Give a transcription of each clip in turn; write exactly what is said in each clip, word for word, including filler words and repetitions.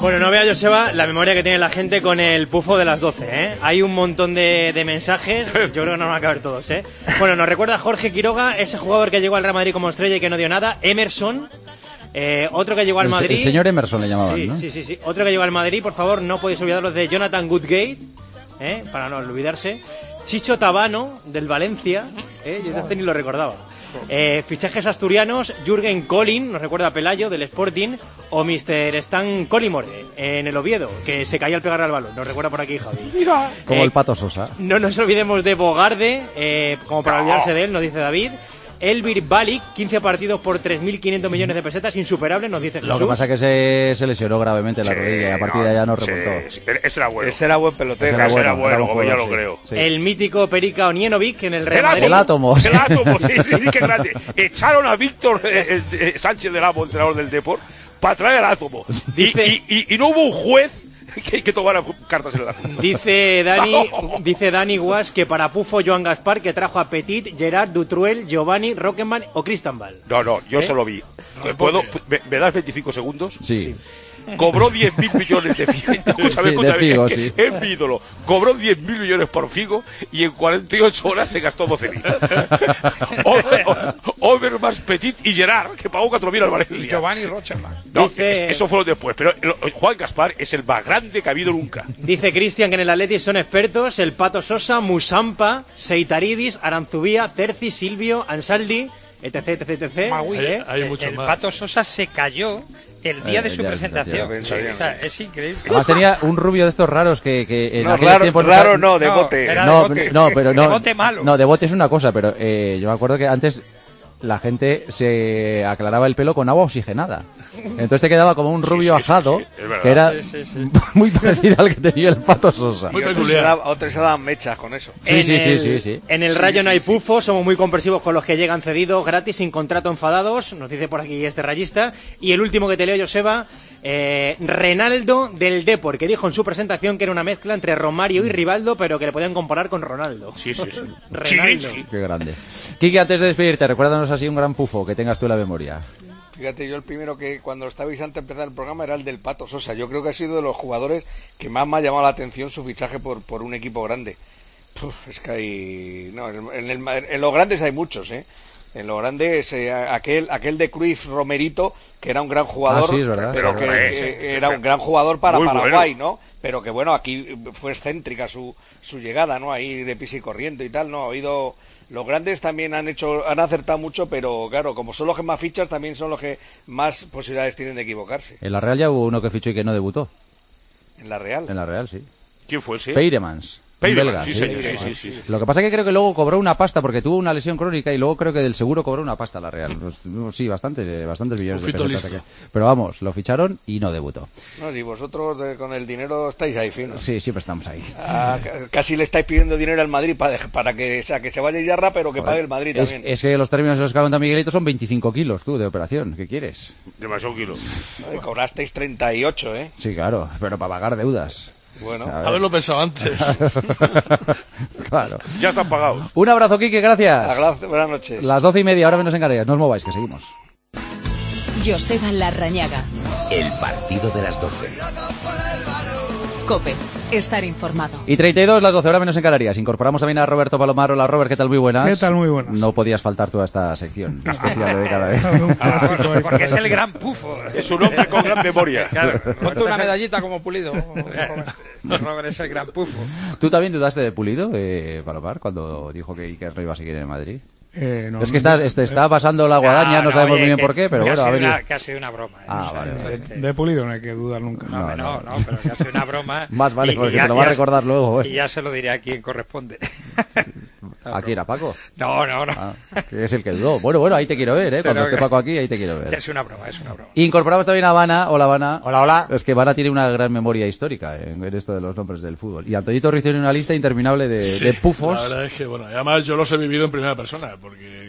Bueno, no vea, Joseba, la memoria que tiene la gente con el pufo de las doce, ¿eh? Hay un montón de, de mensajes, yo creo que no van a caber todos, ¿eh? Bueno, nos recuerda Jorge Quiroga, ese jugador que llegó al Real Madrid como estrella y que no dio nada. Emerson, eh, otro que llegó al Madrid... El, el señor Emerson le llamaban, sí, ¿no? Sí, sí, sí. Otro que llegó al Madrid, por favor, no podéis olvidaros de Jonathan Woodgate, ¿eh? Para no olvidarse. Chicho Tabano, del Valencia, ¿eh? Yo este ni lo recordaba. Eh, fichajes asturianos, Jürgen Collin, nos recuerda a Pelayo, del Sporting, o mister Stan Collymore, en el Oviedo, que se caía al pegar al balón, nos recuerda por aquí Javi. Como Eh, el Pato Sosa. No nos olvidemos de Bogarde, eh, como para olvidarse de él, nos dice David. Elvir Balic, quince partidos por tres mil quinientos millones de pesetas, insuperable, nos dice Jesús. Lo que pasa es que se, se lesionó gravemente la Sí, rodilla y a partir no, de allá no sí, remontó. sí, ese era bueno. Ese era buen pelotero. Ese era Ese era bueno, bueno, era un como ya jugador, lo sí, creo. sí. El mítico Perica Onienovic en el Real El Madrid. El átomo. El átomo, sí, sí, qué grande. Echaron a Víctor eh, eh, Sánchez del Amo, entrenador del Depor, para traer el átomo. Y, Dice- y, y, y no hubo un juez que, que tomara cartas en el átomo. Dice Dani, dice Dani Guas que para Pufo Joan Gaspar, que trajo a Petit, Gerard, Dutruel, Giovanni, Rockenman o Cristanbal. No, no, yo ¿Eh? solo vi. ¿Puedo, me, ¿Me das veinticinco segundos? Sí. Cobró diez mil millones de Figo. Escúchame, Sí, de escúchame, Figo, es, que sí. es mi ídolo. Cobró diez mil millones por Figo y en cuarenta y ocho horas se gastó doce mil. Overmars, Petit y Gerard, que pagó cuatro mil al Valencia. Y Giovanni Rochenbach. No, Dice- es- eso fue lo después. Pero lo- Juan Gaspar es el más grande que ha habido nunca. Dice Cristian que en el Atleti son expertos el Pato Sosa, Musampa, Seitaridis, Aranzubía, Cerci, Silvio, Ansaldi, etc, etc, etc. Magui. ¿eh? Hay, hay mucho El más. Pato Sosa se cayó el día Eh, de su ya, presentación. ya, ya. O sea, es increíble. Además tenía un rubio de estos raros que, que en No, aquellos raro, tiempos... raro no, de No, bote. era- No, de bote. no, pero no. De bote malo. No, de bote es una cosa, pero eh, yo me acuerdo que antes la gente se aclaraba el pelo con agua oxigenada. Entonces te quedaba como un rubio sí, sí, ajado, sí, es verdad. que era Sí, sí, sí. muy parecido al que tenía el Pato Sosa. Muy Y otros se peculiar. daban- otros se daban mechas con eso. Sí, En sí, sí, el- sí, sí. En el Rayo no hay pufo, somos muy comprensivos con los que llegan cedidos, gratis, sin contrato, enfadados, nos dice por aquí este rayista. Y el último que te leo, Joseba, eh, Renaldo del Depor, que dijo en su presentación que era una mezcla entre Romario y Rivaldo, pero que le podían comparar con Ronaldo. Sí, sí, sí. Renaldo. Chilinski. Qué grande. Kiki, antes de despedirte, recuérdanos así un gran pufo que tengas tú en la memoria. Fíjate, yo el primero que cuando estabais antes de empezar el programa era el del Pato Sosa. Yo creo que ha sido de los jugadores que más me ha llamado la atención su fichaje por, por un equipo grande. Puf, es que hay... No, en, el- en los grandes hay muchos, ¿eh? En los grandes, eh, aquel, aquel de Cruyff Romerito, que era un gran jugador, Ah, sí, es verdad. pero Sí, que, hombre, que sí, era un gran jugador para muy Paraguay, bueno. ¿no? Pero que bueno, aquí fue excéntrica su, su llegada, ¿no? Ahí de pis y corriente y tal, ¿no? Ha ido... Los grandes también han hecho, han acertado mucho, pero claro, como son los que más fichas, también son los que más posibilidades tienen de equivocarse. En la Real ya hubo uno que fichó y que no debutó. En la Real. En la Real, sí. ¿Quién fue ese? Peiremans. un Peiremans, belga, sí, sí. señor, sí, sí, sí, sí. Lo que pasa es que creo que luego cobró una pasta porque tuvo una lesión crónica y luego creo que del seguro cobró una pasta la Real. Pues, sí, bastante, bastantes millones Un de fito pesetas. listo. aquí. Pero vamos, lo ficharon y no debutó. No, si vosotros de- con el dinero estáis ahí finos. Sí, siempre estamos ahí. Ah, ca- casi le estáis pidiendo dinero al Madrid para, para que, o sea, que se vaya Yarra, pero que pague el Madrid Es, también. es que los términos de los que ha contado Miguelito son veinticinco kilos, tú, de operación. ¿Qué quieres? Demasiado kilo. Ay, cobrasteis treinta y ocho, ¿eh? Sí, claro, pero para pagar deudas. Bueno, A ver. Haberlo pensado antes. Claro. Ya están pagados. Un abrazo, Quique, gracias. Agra- buenas noches. Las doce y media, ahora menos en Canarias. No os mováis, que seguimos. Joseba Larrañaga. El partido de las doce. COPE. Estar informado. Y treinta y dos, las doce, ahora menos en Canarias. Incorporamos también a Roberto Palomar. Hola, Robert, ¿qué tal? Muy buenas. ¿Qué tal? Muy buenas. No podías faltar toda esta sección especial de cada vez. Un clásico ahí Porque para es el eso. gran pufo. Es un hombre con gran memoria. Claro, Ponte una medallita como Pulido. Robert es el gran pufo. ¿Tú también dudaste de Pulido, eh, Palomar, cuando dijo que Iker no iba a seguir en Madrid? Eh, no, es que no, está, este, está pasando la guadaña, no, sabemos oye, muy bien que- por qué, pero que bueno, ha ha sido venido. una- que ha sido una broma. ¿eh? Ah, O sea, vale, eso vale. es que- De Pulido no hay que dudar nunca. No, hombre, no, no. no, pero que ha sido una broma. Más vale, Y- porque y ya- te lo va a ya- recordar luego, eh. Y ya se lo diré a quien corresponde. Aquí era Paco. No, no, no. Ah, que es el que dudó. Bueno, bueno, ahí te quiero ver, ¿eh? Cuando Pero esté que- Paco aquí, ahí te quiero ver. Es una broma, es una broma. Incorporamos también a Habana. Hola, Habana. Hola, hola. Es que Habana tiene una gran memoria histórica en esto de los nombres del fútbol. Y Antoñito Ruiz tiene una lista interminable de, Sí, de pufos. La verdad es que, bueno, además yo los he vivido en primera persona, porque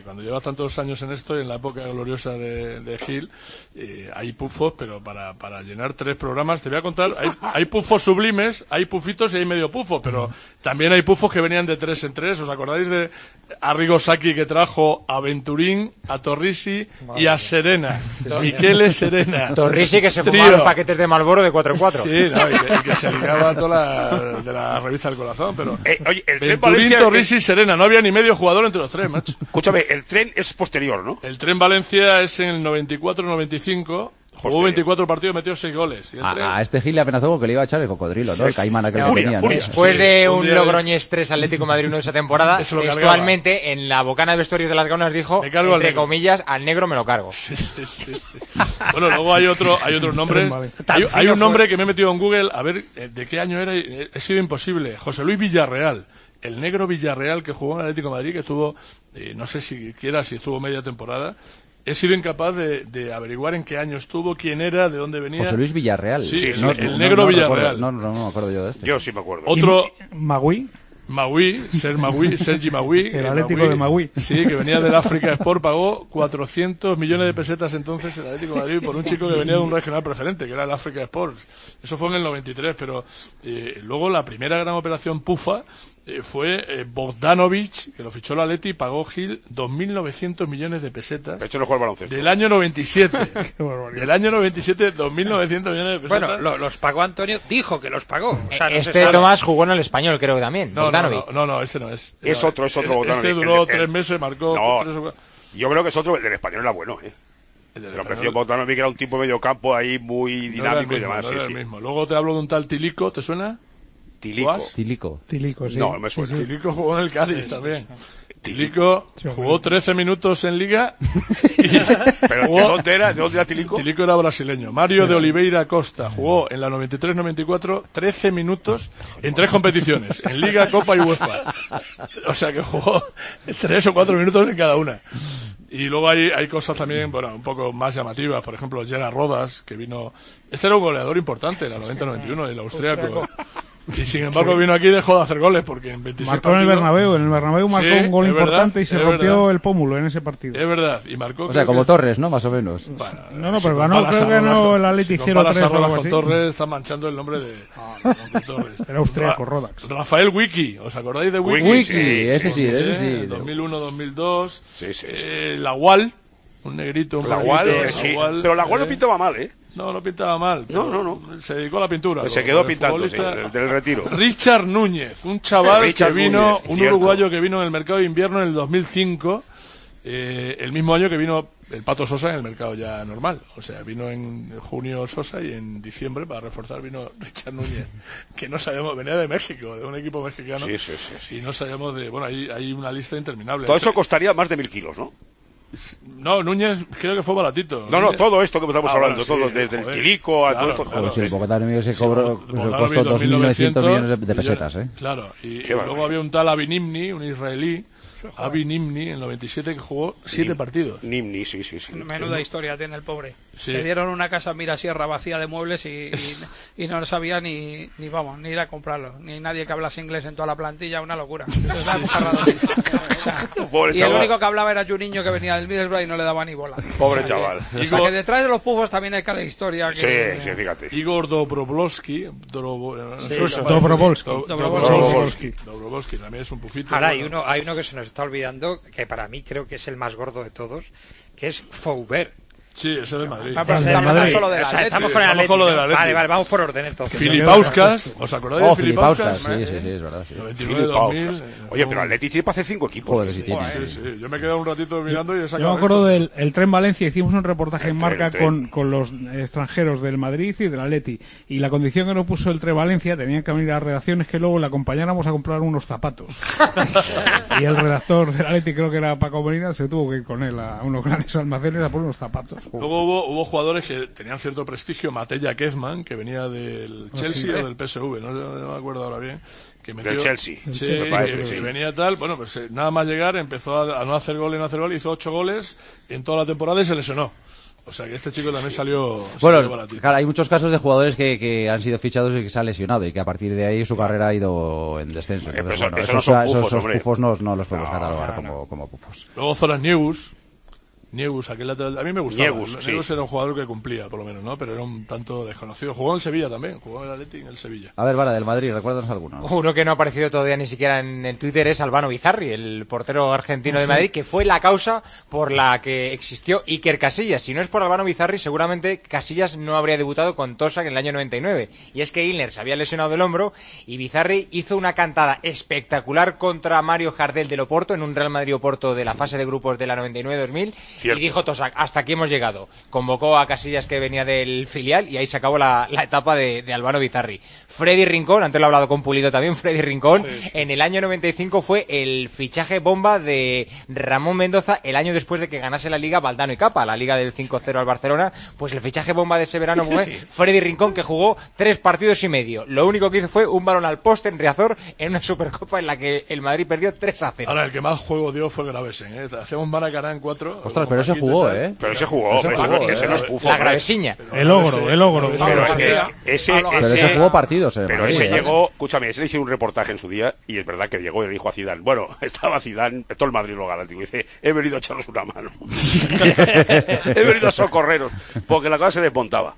cuando llevas tantos años en esto y en la época gloriosa de, de Gil, eh, hay pufos, pero para, para llenar tres programas, te voy a contar, hay, hay pufos sublimes, hay pufitos y hay medio pufos, pero también hay pufos que venían de tres en tres. ¿Os acordáis de Arrigo Sacchi, que trajo a Venturín, a Torrisi y a Serena? Michele Serena. Torrisi, que se Trío. fumaba paquetes de Marlboro de cuatro en cuatro. Sí, no, y, que, y que se ligaba toda la, de la revista del corazón, pero... Eh, oye, el tren Venturín, Valencia... Torrisi y Serena, no había ni medio jugador entre los tres, macho. Escúchame, el tren es posterior, ¿no? El tren Valencia es en el noventa y cuatro noventa y cinco, jugó veinticuatro partidos, metió seis goles. Y el tren... A, a este Gil le amenazó con que le iba a echar el cocodrilo, ¿no? Sí, El caimán aquel furia, que tenía, ¿no? furia. Después Sí, de un un día- Logroñés tres Atlético de Madrid uno de esa temporada, Eso lo cargaba. textualmente en la bocana de vestuarios de las Gaunas dijo, Me cargo al entre negro. comillas, al negro me lo cargo. Sí, sí, sí, sí. Bueno, luego hay otro, hay otros nombres. Vale. Hay, hay un nombre que me he metido en Google a ver eh, de qué año era. y, eh, He sido imposible. José Luis Villarreal, el negro Villarreal que jugó en Atlético de Madrid, que estuvo, eh, no sé si quiera, si estuvo media temporada. He sido incapaz de, de averiguar en qué año estuvo, quién era, de dónde venía. José Luis Villarreal. Sí, Sí, el, sí, el no, negro no Villarreal. recuerdo- no, no, no me acuerdo yo de este. Yo sí me acuerdo. Otro, Magui, Magui, Ser Magui, Sergi Magui. El eh, Atlético de Magui. Sí, que venía del África Sport, pagó cuatrocientos millones de pesetas entonces el Atlético de Madrid por un chico que venía de un regional preferente, que era el África Sport. Eso fue en el noventa y tres, pero eh, luego la primera gran operación pufa eh, fue eh, Bogdanovic, que lo fichó el Atleti y pagó Gil dos mil novecientos millones de pesetas. De hecho, no juega al baloncesto. Del año noventa y siete. Qué barbaridad. Del año noventa y siete, dos mil novecientos millones de pesetas. Bueno, lo- los pagó Antonio, dijo que los pagó. O sea, no se Este sabe. Tomás jugó en el Español, creo que también. No, no, Bogdanovic. no, no, no, este no es. Es No, otro, es otro eh, Bogdanovic. Este duró El- el- tres meses, marcó No. tres o cuatro. Yo creo que es otro, el del español era bueno, ¿eh? El del Pero español. prefiero Bogdanovic, que era un tipo medio campo ahí muy No era el dinámico y mismo, demás. no Sí, era el sí. mismo. Luego te hablo de un tal Tilico, ¿te suena? Tilico. ¿Guas? Tilico. Tilico, sí. No, no me suena. Sí, sí. Tilico jugó en el Cádiz también. Tilico Sí, jugó hombre. trece minutos en Liga y ¿Pero de jugó- dónde era? ¿De dónde era Tilico? Tilico era brasileño. Mario de Oliveira Costa jugó en la noventa y tres noventa y cuatro trece minutos en tres competiciones, en Liga, Copa y UEFA. O sea que jugó tres o cuatro minutos en cada una. Y luego hay, hay cosas también, bueno, un poco más llamativas. Por ejemplo, Gerard Rodas, que vino... Este era un goleador importante en la noventa noventa y uno, el austríaco. Y sin embargo vino aquí y dejó de hacer goles porque en veintiséis Marcó en el partidos- Bernabéu, en el Bernabéu marcó Sí, un gol es verdad, importante y se es rompió verdad. el pómulo en ese partido. Es verdad, y marcó... O sea, creo como que- Torres, ¿no? Más o menos. Bueno, No, no, si pero ganó, comparas creo que a ganó Rodas- el Atleti si cero comparas tres a o algo Rodas así. con Torres, está manchando el nombre de, de Torres. Era austríaco, Ra- Rodax. Rafael Wiki, ¿os acordáis de Wiki? Wiki, Wiki, sí, ese sí, Eh, ese sí. dos mil uno dos mil dos. Sí, sí, sí. Eh, la Wall, un negrito, un La poquito, Gual, eh, sí. Pero la Gual no eh, pintaba mal, ¿eh? No, no pintaba mal. No, pero no, no. Se dedicó a la pintura. Pues lo- se quedó lo de pintando, sí, futbolista. del, del retiro. Richard Núñez, un chaval Richard que vino, Núñez, un cierto. uruguayo que vino en el mercado de invierno en el dos mil cinco, eh, el mismo año que vino el Pato Sosa en el mercado ya normal. O sea, vino en junio Sosa y en diciembre, para reforzar, vino Richard Núñez, que no sabemos, venía de México, de un equipo mexicano. Sí, sí, sí, sí. Y no sabíamos de, bueno, hay, hay una lista interminable. Todo eso costaría más de mil kilos, ¿no? No, Núñez creo que fue baratito. No, no, Núñez- todo esto que estamos Ah, hablando, bueno, todo, sí, desde joder. el Tilico a Claro, todo esto. claro. Pues sí, el sí. Bogdanovic se cobró, Sí, pues, Bogdanovic costó dos mil novecientos millones de, de y ya- pesetas, ¿eh? Claro, y, y Qué luego barbaridad. había un tal Avi Nimni, un israelí, Avi Nimni, en el noventa y siete, que jugó siete Nim- partidos. Nimni, sí, sí, sí. Menuda historia tiene el pobre. Sí. Le dieron una casa en Mirasierra vacía de muebles y, y, y no sabía ni, ni, vamos, ni ir a comprarlo. Ni nadie que hablase inglés en toda la plantilla, una locura. Entonces, la embarrada. O sea, Pobre y el chaval. único que hablaba era Juninho, que venía del Middlesbrough y no le daba ni bola. Pobre O sea, chaval. que- O sea, que detrás de los pufos también hay cada historia. Sí, Que, sí, fíjate. Igor Dobrovolsky, Drobo- no sé ruso. cómo se llama. Dobrovolsky. Do- Dobrovolsky. Dobrovolsky. Dobrovolsky, también es un pufito. Ahora hay bueno. uno, hay uno que se nos está olvidando, que para mí creo que es el más gordo de todos, que es Foubert. Sí, ese es del Madrid. Ah, pero Del está hablando Madrid. solo de O la sea, estamos Sí, con el vamos Atleti, con lo del ¿no? Atleti. Vale, vale, vamos por orden entonces. Filipauskas, ¿os acordáis Oh, de Filipauskas, Filipauskas? sí, sí, sí, es verdad, sí. noventa y nueve dos Filipauskas. mil. Oye, pero Atleti tiene para hacer cinco equipos. Joder, si tiene. Sí, sí, yo me he quedado un ratito mirando y he Yo sacado me acuerdo esto. del el Tren Valencia, hicimos un reportaje El en tren, marca el tren. con, con los extranjeros del Madrid y del Atleti. Y la condición que nos puso el Tren Valencia, tenían que venir a redacciones que luego le acompañáramos a comprar unos zapatos. Y el redactor del Atleti, creo que era Paco Molina, se tuvo que ir con él a unos grandes almacenes a por unos zapatos. Luego hubo, hubo jugadores que tenían cierto prestigio, Matella Kezman, que venía del Ah, Chelsea sí. o del P S V, no, no me acuerdo ahora bien. Que metió, Del Chelsea. Sí, Del Chelsea. que, Parece, que sí. venía tal, bueno, pues eh, nada más llegar empezó a, a no hacer gol y no hacer gol, hizo ocho goles en toda la temporada y se lesionó. O sea que este chico también salió, salió Bueno, baratito. claro, hay muchos casos de jugadores que, que han sido fichados y que se han lesionado y que a partir de ahí su carrera ha ido en descenso. Entonces, eso- bueno, eso no esos, son esos- pufos, esos hombre. pufos no, no los podemos No, catalogar no, como, como pufos. Luego Zoran Niegus. Niegus, aquel lateral. A mí me gustaba. Niegus, sí. Niegus era un jugador que cumplía, por lo menos, ¿no? Pero era un tanto desconocido. Jugó en Sevilla también. Jugó en el Athletic en el Sevilla. A ver, Vara, del Madrid, recuérdanos alguno. Uno que no ha aparecido todavía ni siquiera en el Twitter es Albano Bizarri, el portero argentino de Madrid, que fue la causa por la que existió Iker Casillas. Si no es por Albano Bizarri, seguramente Casillas no habría debutado con Tosak en el año noventa y nueve. Y es que Ilner se había lesionado el hombro y Bizarri hizo una cantada espectacular contra Mario Jardel del Oporto en un Real Madrid-Oporto de la fase de grupos de la noventa y nueve dos mil. Cierto. Y dijo Tosak, hasta aquí hemos llegado. Convocó a Casillas, que venía del filial, y ahí se acabó la, la etapa de, de Albano Bizarri. Freddy Rincón, antes lo he hablado con Pulido también, Freddy Rincón, sí, sí. En el año noventa y cinco fue el fichaje bomba de Ramón Mendoza el año después de que ganase la Liga Valdano y Capa, la Liga del cinco cero al Barcelona. Pues el fichaje bomba de ese verano fue sí. Freddy Rincón, que jugó tres partidos y medio. Lo único que hizo fue un balón al poste en Riazor en una Supercopa en la que el Madrid perdió tres a cero. Ahora, el que más juego dio fue Gravesen, ¿eh? Hacemos Maracaná en cuatro. Ostras, pero ese jugó, ¿eh? Pero ese jugó, ese pero jugó, ese ¿eh? no es pufo. La Gravesiña. El ogro, el ogro. Pero es que ese, Pero ese, ese jugó partidos, eh, pero Madrid, ese ¿eh? llegó, escúchame, ese le hicieron un reportaje en su día y es verdad que llegó y le dijo a Zidane, bueno, estaba Zidane, todo el Madrid lo galáctico, dice, he venido a echaros una mano. He venido a socorreros, porque la cosa se desmontaba.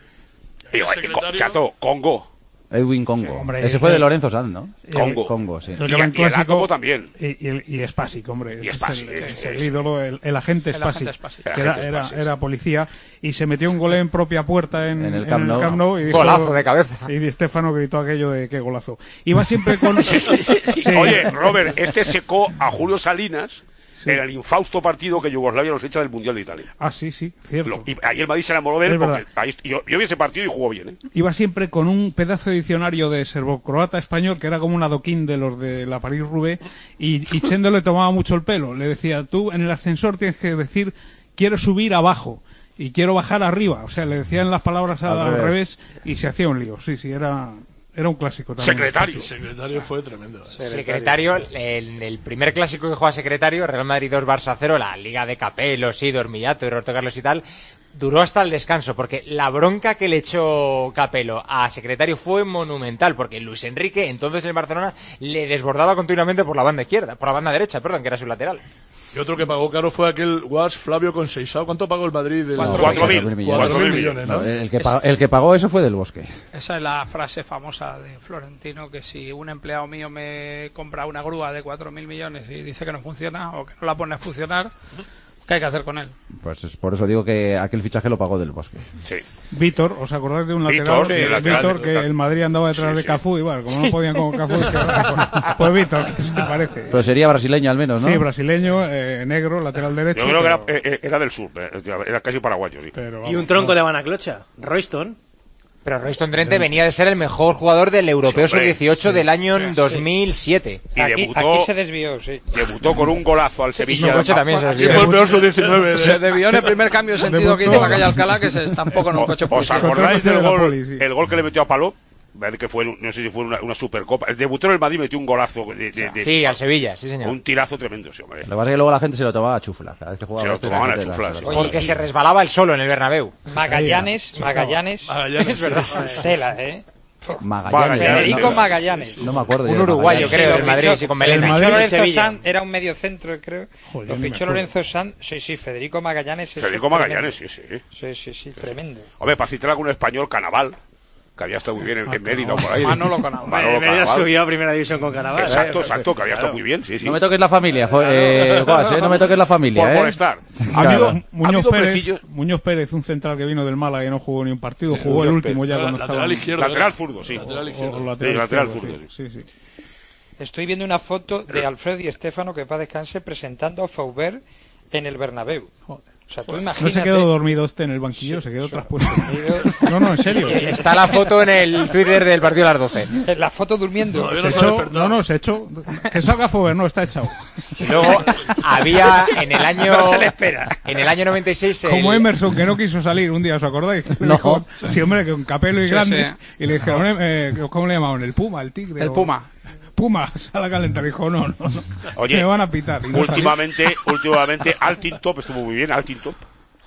Y digo, secretario... chato, Congo. Edwin Congo. Sí, hombre, ese ese- fue de Lorenzo Sanz, ¿no? Congo. Congo, sí. Lo Y- llaman y el clásico Átomo también. Y, y, y Spasic, hombre. Y ese Spasic, es el, es- es el es- ídolo, el, el agente El Spasic. agente Spasic. Que El era, agente era, Spasic. era policía y se metió un gol en propia puerta en, En el Camp Nou. Camp Nou y dijo- Golazo de cabeza. Y Di Stéfano gritó aquello de qué golazo. Iba siempre con... Sí. Oye, Robert, este secó a Julio Salinas Sí. en el infausto partido que Yugoslavia nos echa del Mundial de Italia. Ah, sí, sí, cierto. Lo- y ahí el Madrid se enamoró de él Es porque verdad. ahí- yo, yo vi ese partido y jugó bien, ¿eh? Iba siempre con un pedazo de diccionario de serbocroata español que era como un adoquín de los de la París-Roubaix y, y Chendo le tomaba mucho el pelo. Le decía, tú en el ascensor tienes que decir quiero subir abajo y quiero bajar arriba. O sea, le decían las palabras al, Al al revés. revés y se hacía un lío. Sí, sí, era, era un clásico también. Secretario. El secretario fue tremendo. ¿eh? Secretario, en el primer clásico que juega Secretario, Real Madrid dos, Barça cero, la liga de Capello, Sidor, Millato, Roberto Carlos y tal, duró hasta el descanso, porque la bronca que le echó Capello a Secretario fue monumental, porque Luis Enrique, entonces en Barcelona, le desbordaba continuamente por la banda izquierda, por la banda derecha, perdón, que era su lateral. Y otro que pagó caro fue aquel Guas Flavio Conceizao. ¿Cuánto pagó el Madrid? Del... Cuatro Cuatro mil. mil Cuatro mil millones. millones, ¿no? No, el, que pagó, el que pagó eso fue del Bosque. Esa es la frase famosa de Florentino, que si un empleado mío me compra una grúa de cuatro mil millones y dice que no funciona o que no la pone a funcionar, ¿qué hay que hacer con él? Pues es por eso digo que aquel fichaje lo pagó del Bosque. Sí. Víctor, ¿os acordáis de un Víctor, lateral? sí, de- el lateral Víctor, de- que el Madrid andaba detrás Sí, de sí. Cafú y bueno, como no podían con Cafú, dije, pues, pues Víctor, que se parece. Pero sería brasileño al menos, ¿no? Sí, brasileño, eh, negro, lateral derecho. Yo creo que era, pero- eh, eh, era del sur, eh, era casi paraguayo, sí. pero, Y vamos, un tronco no. de Banaclocha, Royston. Pero Royston Drenthe venía de ser el mejor jugador del Europeo Sí, hombre, sub dieciocho sí, del año sí, sí. dos mil siete. Y Aquí, debutó, aquí se desvió, sí. debutó con un golazo al Y Sevilla. su coche también se Y desvió. fue el peor sub diecinueve. Se De... debió en el primer cambio de sentido que hizo la calle Alcalá, que se estampó con un coche ¿Os policial. acordáis Contra el del coche de la gol, poli, sí. el gol que le metió a Palop? ¿Verdad? Que fue, no sé si fue una, una supercopa. El debutó en el Madrid, metió un golazo de, de- de- Sí, al Sevilla, sí señor. un tirazo tremendo, sí, hombre. Lo que pasa es que luego la gente se lo tomaba a chufla. Cada vez que jugaba Se lo este, tomaban la a gente chufla, la- sí. la- Porque se resbalaba el solo en el Bernabéu. Magallanes, Magallanes. Magallanes, Es verdad. Tela, ¿eh? Magallanes. Magallanes. Federico no. Magallanes. No me acuerdo. yo Un de uruguayo, Magallanes. creo, Sí, del lo Madrid, fichó- sí, con Lo Belén. El fichó Madrid, Lorenzo Sevilla. Sanz, era un medio centro, creo. Joder, Lo no me fichó acuerdo. Lorenzo Sanz. Sí, sí, Federico Magallanes. es Federico tremendo. Magallanes, sí, sí. Sí, sí, sí, tremendo. Hombre, para citar algún español, Canaval, que había estado muy bien en, en Mérida o por ahí. Manolo Canaval. Manolo Mérida Canaval. subió a primera división con Canaval. Exacto, ¿eh? exacto, que había estado Claro. muy bien, sí, sí. No me toques la familia, jo- eh, Guas, eh, no me toques la familia, Por eh. molestar. Ha Claro. habido, ha Muñoz habido Pérez, hombrecillos- Muñoz Pérez, un central que vino del Málaga y no jugó ni un partido, jugó Muñoz el último Pérez. ya Era cuando estaba... lateral izquierdo. Lateral era. zurdo, sí. Lateral o- izquierdo. o Sí, lateral, lateral izquierdo, zurdo, sí, sí, sí. Estoy viendo una foto de Alfredo Di Stéfano, que para descanse, presentando a Faubert en el Bernabéu. O sea, tú No imagínate... se quedó dormido este en el banquillo, se quedó traspuesto. No, no, en serio. Está la foto en el Twitter del partido de las doce. En la foto durmiendo. Todavía Se no se ha echó, despertado. no, no, se echó. Que salga Fover, no, está echado. Y luego había en el año No se le espera. en el año noventa y seis el- Como Emerson, que no quiso salir un día, ¿os acordáis? Le No. dijo, sí, hombre, que un capelo y Sí, grande. sí. Y le dijeron, eh, ¿cómo le llamaban? ¿El Puma? ¿El Tigre? El o- Puma. Puma, sal a calentar. Dijo, no, no, no. Oye, me van a pitar. Y no salió. Últimamente, últimamente, Altintop estuvo muy bien, Altintop.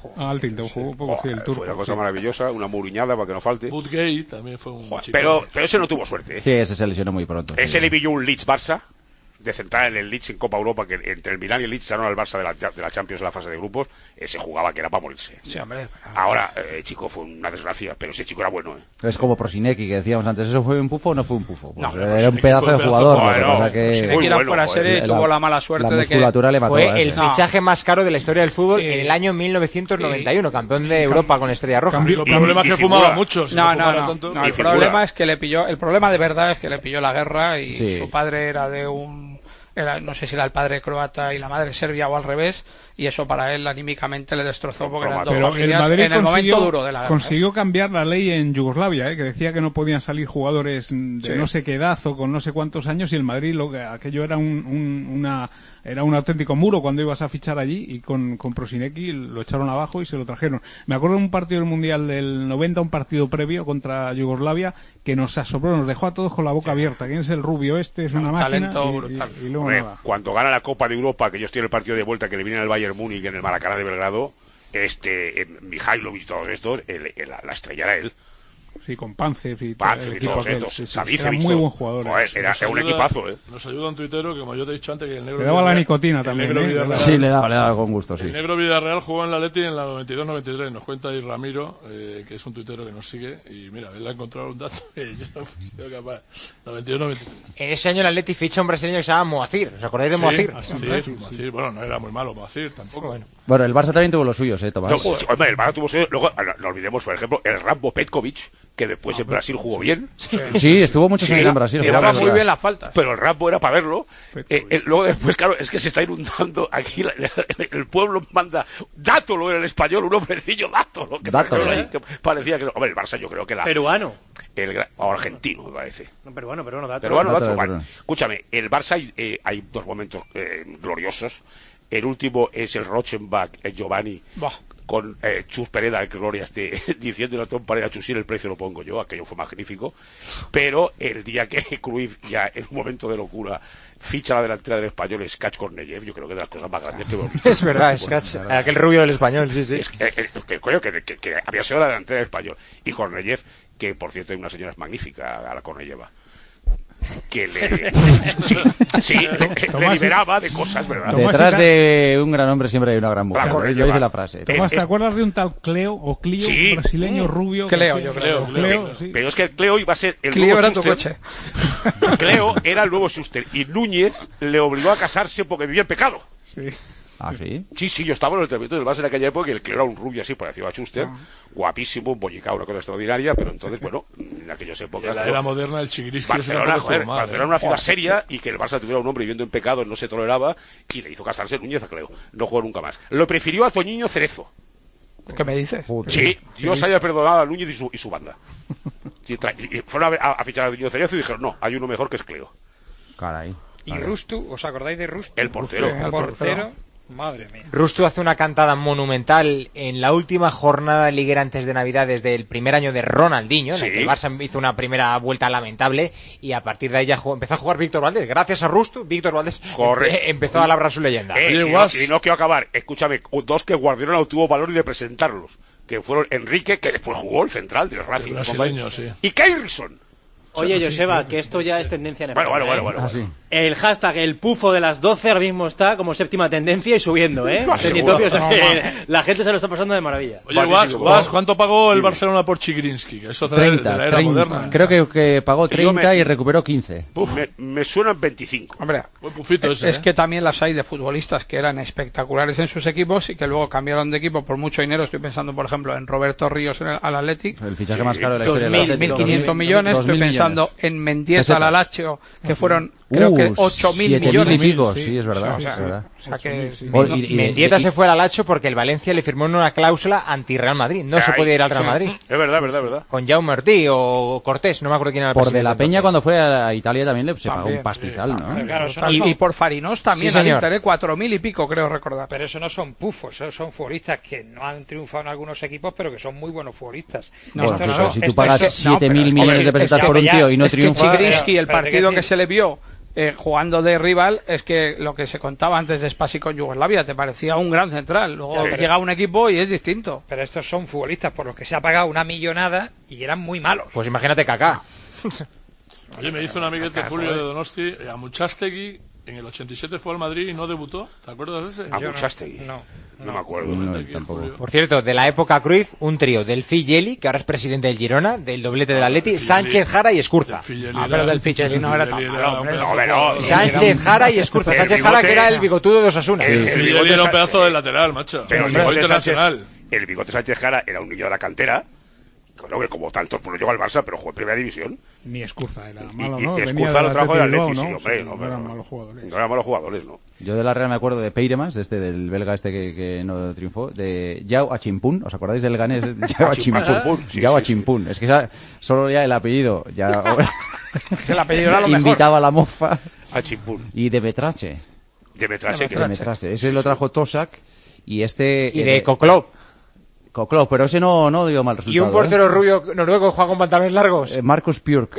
Ah, el Tilton jugó un poco, sí, el turco. Fue una cosa sí. maravillosa, una muriñada para que no falte. Woodgate también fue un Joder, chico. pero, pero ese no tuvo suerte, ¿eh? Sí, ese se lesionó muy pronto. Ese sí. le pilló un Leeds-Barça, de central en el Leeds en Copa Europa, que entre el Milán y el Leeds echaron al Barça de la, de la Champions en la fase de grupos. Ese jugaba que era para morirse. Sí, hombre. Ahora, eh, chico, fue una desgracia, pero ese chico era bueno, ¿eh? Es como Prosinecki, que decíamos antes, ¿eso fue un pufo o no fue un pufo? Pues No, pero era un Prosinecki pedazo fue de un pedazo jugador, de lo que jugador. pasa que... Prosinecki Muy era bueno, fuera joder. serie y La- tuvo la mala suerte la de que... musculatura le mató. Fue a el ese. No. fichaje más caro de la historia del fútbol Sí. en el año mil novecientos noventa y uno, campeón de Europa con Estrella Roja. Cambió- El problema es y que figura. fumaba mucho. Si no, No, no, fumara no, tanto- no, Y el figura. problema es que le pilló, el problema de verdad es que le pilló la guerra y Sí. su padre era de un, era, no sé si era el padre croata y la madre serbia o al revés, y eso para él anímicamente le destrozó porque eran dos Pero el familias Madrid en el momento consiguió, duro de la guerra. consiguió cambiar la ley en Yugoslavia, ¿eh? Que decía que no podían salir jugadores de Sí. no sé qué edad o con no sé cuántos años, y el Madrid lo que aquello era un, un- una era un auténtico muro cuando ibas a fichar allí, y con, con Prosinecki lo echaron abajo y se lo trajeron. Me acuerdo de un partido del Mundial del noventa, un partido previo contra Yugoslavia, que nos asombró, nos dejó a todos con la boca abierta. ¿Quién es el rubio este? Es una Un máquina. talento y- brutal. y- y luego Hombre, nada. cuando gana la Copa de Europa, que yo estoy en el partido de vuelta que le viene al Bayern Múnich en el Maracaná de Belgrado, este, eh, Mihailovic y todos estos, el- el- la, la estrella era él. Sí, con Pancev y, Pancev el y equipo todos aquel, estos, sí, sí. Savicevic, Era muy todo. buen jugador. Joder, ¿eh? era, Nos era un ayuda- equipazo, ¿eh? Nos ayuda un tuitero que, como yo te he dicho antes, que el negro. Le daba la Villarreal- nicotina el también, negro ¿eh? Villarreal- Sí, le daba, le daba con gusto, sí. El negro Villarreal jugó en la Leti en la noventa y dos noventa y tres. Nos cuenta ahí Ramiro, eh, que es un tuitero que nos sigue. Y mira, él ha encontrado un dato que yo no he sido capaz. noventa y dos noventa y tres. En ese año el Atleti ficha a un brasileño que se llama Moacir. ¿Os acordáis de Moacir? Sí, Moacir. Bueno, no era muy malo Moacir tampoco. Bueno. Bueno, el Barça también tuvo los suyos, ¿eh, Tomás? No, pues, hombre, el Barça tuvo suyo. Luego, no, no olvidemos, por ejemplo, el Rambo Petkovic, que después en Brasil jugó bien. Sí, estuvo muchos Sí, años en Brasil. tiraba jugaba muy arriba. bien las faltas. Pero el Rambo era para verlo. Eh, eh, luego después, claro, es que se está inundando aquí. La- el pueblo manda Dátolo en el español, un hombrecillo Dátolo. Que Dátolo, trajeron ahí, ¿eh? que parecía que. Hombre, el Barça yo creo que la. Peruano. El, gra- o argentino, me parece. No, peruano, peruano, dato. Pero bueno, Dátolo, Dátolo, vale. perdón. Escúchame, el Barça hay, eh, hay dos momentos eh, gloriosos. El último es el Rochenbach, el Giovanni, Buah. con eh, Chus Pereda, el que gloria esté diciendo a Tom Pareda, Chus, el precio lo pongo yo, aquello fue magnífico. Pero el día que Cruyff, ya en un momento de locura, ficha la delantera del español, es Kach Korneyev, yo creo que es de las cosas más grandes que hemos visto. Es verdad, es Katz, aquel rubio del español, sí, sí. Es que, eh, que, coño, que, que- que había sido la delantera del español. Y Korneyev, que por cierto hay una señora magnífica, a la Korneyeva, que le, sí, sí, le, le Tomás, liberaba de cosas, ¿verdad? Tomás, Detrás y- de un gran hombre siempre hay una gran mujer. La correcta, Yo hice va. la frase. Tomás, ¿te es- acuerdas de un tal Cleo o Clio, Sí. un brasileño Mm. rubio? Cleo, que- yo creo, Cleo, Cleo. sí. Pero es que Cleo iba a ser el Clio nuevo era tu Schuster. coche. Cleo era el nuevo Schuster y Núñez le obligó a casarse porque vivía en pecado. Sí. Ah, sí. Sí, sí, yo estaba en el entrenamiento del Barça en aquella época y el Cleo era un rubio así, parecido a Schuster, guapísimo, un bollicao, una cosa extraordinaria, pero entonces, bueno, en aquellas Y épocas... en la era moderna, el Chigriski Barcelona, ese joder, tampoco estuvo mal, Barcelona ¿eh? era una ciudad seria y que el Barça tuviera un hombre viviendo en pecado no se toleraba y le hizo casarse Núñez a Cleo. No jugó nunca más. Lo prefirió a Toñiño Cerezo. ¿Qué me dices? Joder. Sí, Dios haya perdonado a Núñez y su, y su banda. Sí, tra- y y fueron a, a fichar a Toñiño Cerezo y dijeron, no, hay uno mejor que es Cleo. Caray. ¿Y Rustu? ¿Os acordáis de Rustu? El portero. El portero. Madre mía. Rustu hace una cantada monumental en la última jornada liguera antes de Navidades del primer año de Ronaldinho, en Sí. el que el Barça hizo una primera vuelta lamentable y a partir de ahí ya jugó- empezó a jugar Víctor Valdés. Gracias a Rustu, Víctor Valdés Correcto. empe- empezó a labrar su leyenda. Eh, Oye, y, no, Guas. y no quiero acabar, escúchame, dos que Guardiola tuvo valor de presentarlos, que fueron Enrique, que después jugó el central del Racing, El brasileño, sí. y Keirson. Oye, Joseba, que esto ya es tendencia en Bueno, España. bueno, bueno, ¿eh? bueno. Ah, sí. bueno. El hashtag, el pufo de las doce, ahora mismo está como séptima tendencia y subiendo, ¿eh? Ah, Trenditopio, o sea seguro. que No, la gente se lo está pasando de maravilla. Oye, Vale, Guas, sí, Guas, sí. ¿cuánto pagó el Barcelona por Chigrinsky? Que eso es de, de treinta, la era treinta. moderna. Creo que, que pagó Yo me- treinta y recuperó quince. Me, me suenan veinticinco. Hombre, Buen pufito ese, es ¿eh? que también las hay de futbolistas que eran espectaculares en sus equipos y que luego cambiaron de equipo por mucho dinero. Estoy pensando, por ejemplo, en Roberto Ríos en el, al Athletic. El fichaje Sí. más caro de la Dos historia mil, del Atlético. mil quinientos millones. dos mil Estoy pensando millones. en Mendieta Pesetas. al Lazio, que fueron, creo Uh, que ocho mil siete millones. y pico, sí, es verdad. O sea, es verdad. o sea que Oh, no- y- y- Mendieta y- se fue al Alacho porque el Valencia le firmó una cláusula anti-Real Madrid. No se Ay, podía ir al Real sí. Madrid. Es verdad, verdad, verdad. Con Jaume Ortiz o Cortés, no me acuerdo quién era el Por de presidente la Peña entonces. cuando fue a Italia también le se pagó También, un pastizal, ¿no? Claro, eso no y, son- y por Farinos también Sí, al señor. Inter, ¿eh? cuatro mil y pico, creo recordar. Pero eso no son pufos, eso son futbolistas que no han triunfado en algunos equipos, pero que son muy buenos futbolistas. No, Bueno, Estos pero son- si tú estos- pagas es que- no, siete pero mil es que- millones de es que- pesetas es por que un ya- tío y no es que triunfa... Chigrinsky, el Pero, partido ¿qué que se le vio eh, jugando de rival, es que lo que se contaba antes de Spassi con Yugoslavia, te parecía un gran central. Luego Sí, pero- llega un equipo y es distinto. Pero estos son futbolistas por los que se ha pagado una millonada y eran muy malos. Pues imagínate Kaká. Oye, me hizo un amiguete Acá, Julio joder. de Donosti, a Muchastegui, en el ochenta y siete fue al Madrid y no debutó. ¿Te acuerdas de ese? A Yo no- Muchastegui. No. No me acuerdo. No, Aquí, tampoco. Julio. Por cierto, de la época Cruyff, un trío del Figeli, que ahora es presidente del Girona, del doblete del Atleti, Figeli. Sánchez, Jara y Escurza. Del Figeli Ah, era- pero del Figeli no era tan Figeli malo, un hombre. pedazo No, pero- de jugador. Sánchez, Jara y Escurza. El Sánchez Jara, bigote- que era el bigotudo de Osasuna. El- El el Figeli bigote era un Sa- pedazo de lateral, macho. Pero el Gol bigote internacional. Sánchez, el bigote Sánchez Jara era un niño de la cantera, creo que como tantos, pues no llegó al Barça, pero jugó en primera división. Ni Escurza era Y, malo, y ¿no? Venía Escurza del lo trajo del Athletic Atleti, Bilbao, sí, ¿no? hombre, Sí, no, no pero- eran malos jugadores. No eran malos jugadores, ¿no? Yo de la Real me acuerdo de Peiremas, de este del belga este que, que no triunfó, de Yao Achimpún, ¿os acordáis del ganés? Yao Achimpún. Achimpún, sí, Yao sí, Achimpún. Es que esa- solo ya el apellido ya El apellido era lo mejor. invitaba a la mofa. A Chimpún. Y de Betrache. De Metrache, De que De Betrache. Ese lo trajo Tosak y este... Y eh, de Coklov. Coklov, pero ese no, no dio mal Y resultado. un portero rubio noruego que juega con pantalones largos. ¿eh? Eh, Marcus Pjurk.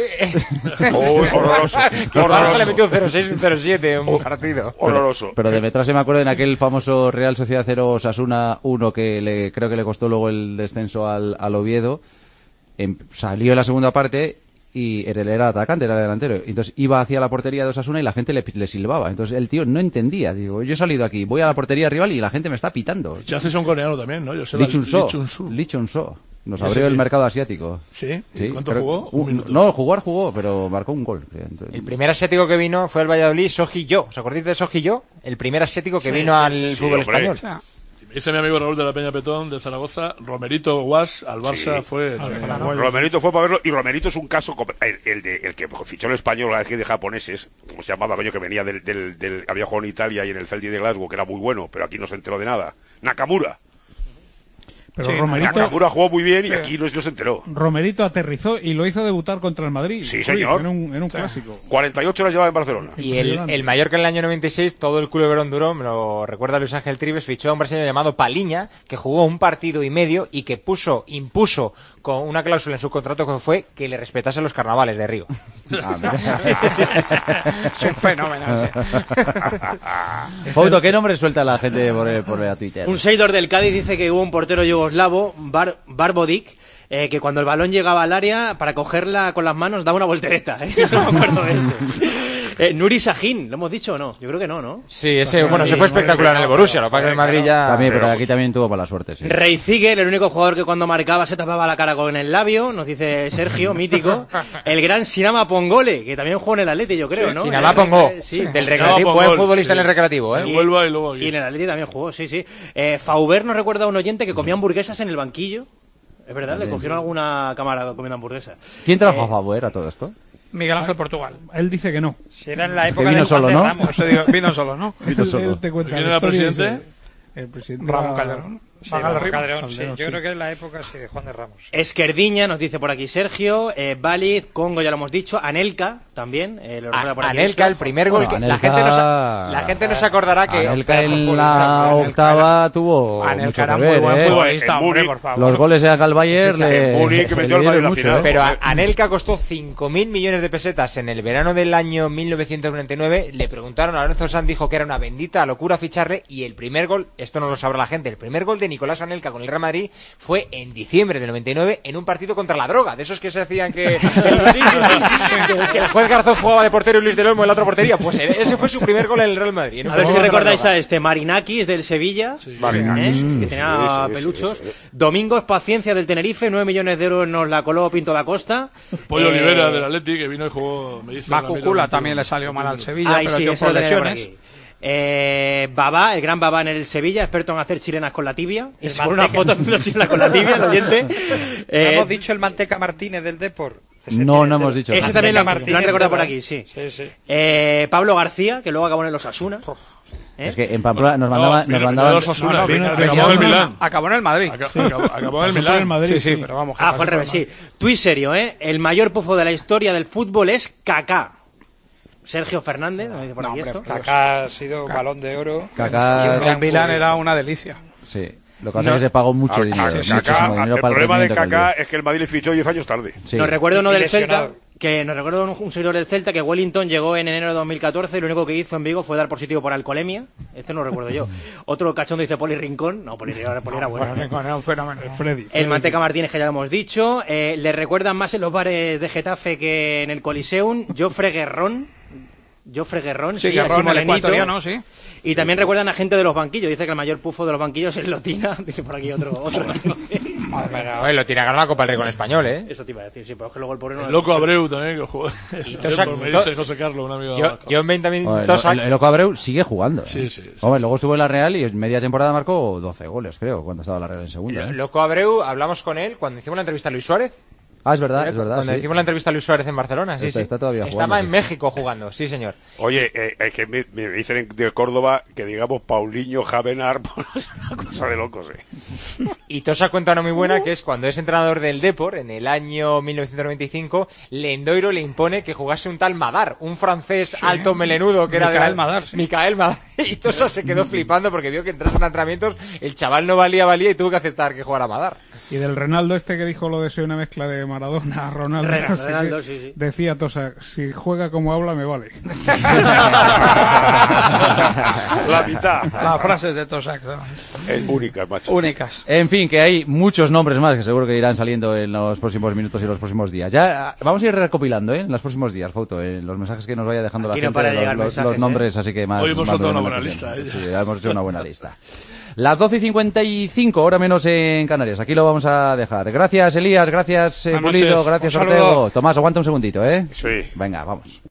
Uy, horroroso. Que al Barça le Horroroso. metió un cero seis, un cero siete en un partido. Horroroso. Pero de Betrache me acuerdo en aquel famoso Real Sociedad cero Osasuna uno que le, creo que le costó luego el descenso al, al Oviedo. Em- salió en la segunda parte y era, era atacante, era delantero. Entonces iba hacia la portería de Osasuna y la gente le, le silbaba. Entonces el tío no entendía. Digo, yo he salido aquí, voy a la portería rival y la gente me está pitando. Ya haces un coreano también, ¿no? Yo sé Lee Chun-so. Lee Chun-so. Lee Chun-so. Nos Ese abrió el que- mercado asiático. ¿Sí? Sí, ¿Cuánto pero- jugó? un- Un minuto. no, jugar jugó, pero marcó un gol. Entonces- El primer asiático que vino fue el Valladolid, Soji Yo. ¿Os acordáis de Soji Yo? El primer asiático que vino al sí, fútbol hombre. español. O sea, Dice mi amigo Raúl de la Peña Petón de Zaragoza, Romerito Guas al Barça Sí. fue... Romerito fue para verlo y Romerito es un caso como- el, el de el que fichó el español la vez que de japoneses, como se llamaba, coño, que venía del, del, del había jugado en Italia y en el Celtic de Glasgow, que era muy bueno, pero aquí no se enteró de nada. Nakamura. Pero Sí, Romerito, Nakamura jugó muy bien y Sí. aquí no, no se enteró. Romerito aterrizó y lo hizo debutar contra el Madrid. Sí, Uy, señor. En un, en un clásico. cuarenta y ocho horas llevaba en Barcelona. Y el, el Mallorca en el año noventa y seis, todo el culebrón duró, me lo recuerda Luis Ángel Tribes, fichó a un brasileño llamado Paliña, que jugó un partido y medio y que puso, impuso con una cláusula en su contrato que fue que le respetase los carnavales de Río. Ah, mira. es un fenómeno. sí. Fouto, ¿qué nombre suelta la gente por, el- por la Twitter? Un seguidor del Cádiz dice que hubo un portero yugoslavo, Bar Barbodic, eh, que cuando el balón llegaba al área, para cogerla con las manos, daba una voltereta. ¿eh? No me acuerdo de este. Eh, Nuri Sahin, ¿lo hemos dicho o no? Yo creo que no, ¿no? Sí, ese, bueno, se fue espectacular en el Borussia, lo que pasa es que el Madrid ya... También, pero aquí también tuvo mala suerte, sí. Rey Ziegler, el único jugador que cuando marcaba se tapaba la cara con el labio, nos dice Sergio, mítico. El gran Sinama Pongole, que también jugó en el Atleti, yo creo, ¿no? Sinama Eh, Pongo, sí. del Sinama recreativo, Pongol, buen futbolista sí. en el recreativo, ¿eh? En Huelva y luego aquí. Y en el Atleti también jugó, sí, sí. Eh, Fauber nos recuerda a un oyente que comía hamburguesas en el banquillo. Es verdad, le cogieron alguna cámara comiendo hamburguesas. ¿Quién trajo a favor a todo esto? Miguel Ángel Portugal. Él dice que no. Si era en la Que época vino de solo, Juan de ¿no? Ramos. Eso digo, vino solo, ¿no? Vino Él- solo. él te cuenta ¿Quién la era historia y presidente? dice- El presidente Ramón era- Calderón. Sí, Magal Ramón Rivas. Calderón, sí. Calderón, Yo sí. creo que es la época sí, de Juan de Ramos. Esquerdiña, nos dice por aquí Sergio. Eh, Valid, Congo, ya lo hemos dicho. Anelka, también. Eh, lo recuerda por aquí Anelka, esto. el primer gol Bueno, que... La Anelka- gente, no se, la gente no se acordará que... Anelka en futbolista, la Anelka octava tuvo Anelka mucho era que muy ver, buen ¿eh? futbolista, En hombre, Múnich, por favor. Los goles de Gal Bayer le, En Múnich, que le metió el Madrid dieron en la mucho, final. ¿eh? Pero a- Anelka costó cinco mil millones de pesetas en el verano del año mil novecientos noventa y nueve. Le preguntaron, a Lorenzo Sanz dijo que era una bendita locura ficharle y el primer gol, esto no lo sabrá la gente, el primer gol de Nicolás Anelka con el Real Madrid fue en diciembre del noventa y nueve en un partido contra la droga, de esos que se hacían que, sí, sí, sí, que, que el juez Garzón jugaba de portero y Luis del Olmo en la otra portería. Pues ese fue su primer gol en el Real Madrid. en un A ver si partido contra la recordáis droga. a este Marinakis del Sevilla, Marinakis, ¿eh? sí, que tenía sí, sí, peluchos. sí, sí. Domingos Paciencia del Tenerife, nueve millones de euros nos la coló Pinto da Costa. Pollo Eh, Olivera del Atleti, que vino y jugó... Me dice Macucula también le salió mal al Sevilla, Ay, pero sí, dio eso por lo tenía por lesiones. aquí. Eh, Babá, el gran Babá en el Sevilla, experto en hacer chilenas con la tibia. Y El se pone una manteca. foto haciendo chilenas con la tibia, el oyente. ¿No Eh, hemos dicho el Manteca Martínez del Depor? Ese No, tiene no el- hemos dicho. ese Manteca también lo, han- Martínez, lo han recordado por ¿verdad? aquí, sí. Sí, sí. Eh, Pablo García, que luego acabó en los Asuna. ¿Eh? Es que en Pamplona nos No, mandaban... vino- nos vino mandaban de Osasuna, No, no, vino- vino- acabó venía en el de- Milán. Acabó en el Madrid. Acabó, acabó- acabó en el Se fue Milán. del Madrid, Sí, sí, sí. pero vamos. que Ah, pasó fue al por revés, el sí. Tuit serio, ¿eh? El mayor pufo de la historia del fútbol es Kaká. Sergio Fernández, ¿no dice por No, aquí hombre, esto? Kaká ha sido balón de oro. Kaká- Y un El gran Milán futbolista. era una delicia. Sí. Lo que pasa es que se pagó mucho A- a- dinero. Kaká, muchísimo dinero el para el problema de rendimiento que Kaká dio. es que el Madrid le fichó diez años tarde. Sí. Nos recuerda uno Y del lesionado. Celta. Que nos recuerda un, un seguidor del Celta que Wellington llegó en enero de dos mil catorce y lo único que hizo en Vigo fue dar positivo por alcoholemia. Este no lo recuerdo yo. Otro cachondo dice Poli Rincón. No, Poli, Poli era bueno. Poli Rincón era un fenómeno. Freddy, El Freddy. Manteca Martínez, que ya lo hemos dicho. Eh, le recuerdan más en los bares de Getafe que en el Coliseum. Jofre Guerrón. Jofre Guerrón, Sí, sí, Guerrón, así el morenito. ecuatoriano, sí. Y también recuerdan a gente de los banquillos. Dice que el mayor pufo de los banquillos es Lotina. Dice por aquí otro. otro. Pero, lo tiene a ganar la Copa del Rey con el español, ¿eh? Eso te iba a decir, sí, pero es que luego el pobre no El lo- loco Abreu también, que jugó. Y Tosak- Me dice José Carlos, un amigo. Yo, yo en veinte Joder, el, Tosak- el- el Loco Abreu sigue jugando. ¿eh? Sí, sí, sí. Hombre, luego estuvo en la Real y en media temporada marcó doce goles, creo, cuando estaba la Real en segunda. ¿eh? Loco Abreu, hablamos con él cuando hicimos la entrevista a Luis Suárez. Ah, es verdad, es verdad. Cuando sí. hicimos la entrevista a Luis Suárez en Barcelona, sí, Está- sí. está todavía Estaba jugando, en sí. México jugando, sí, señor. Oye, eh, es que me, me dicen de Córdoba que digamos Paulinho Javenar, es una cosa de locos, eh. Y Tosa cuenta una muy buena, que es cuando es entrenador del Depor, en el año mil novecientos noventa y cinco, Lendoiro le impone que jugase un tal Madar, un francés alto melenudo que era Micael de... Madar, sí. Micael Madar. Y Tosa se quedó flipando porque vio que en tres entrenamientos el chaval no valía, valía y tuvo que aceptar que jugara Madar. Y del Renaldo este que dijo lo de ser una mezcla de Maradona, Ronaldo, Re- no sé Renaldo, qué, sí, sí. decía Tosa, si juega como habla me vale. La mitad. Las frases de Tosak, ¿no? Es única, macho. Únicas. En fin, que hay muchos nombres más que seguro que irán saliendo en los próximos minutos y los próximos días. Ya ah, vamos a ir recopilando, ¿eh? En los próximos días, Fauto, en los mensajes que nos vaya dejando Aquí la no para de gente, llegar los, los- mensajes, los nombres, ¿eh? así que más. Hoy hemos más soltado de una menos buena tiempo. lista, ¿eh? Sí, ya hemos hecho una buena lista. Las doce y cincuenta y cinco, hora menos en Canarias. Aquí lo vamos a dejar. Gracias, Elías. Gracias, eh, Buenas Pulido. noches. Gracias, Un saludo. Ortego. Tomás, aguanta un segundito, ¿eh? Sí. Venga, vamos.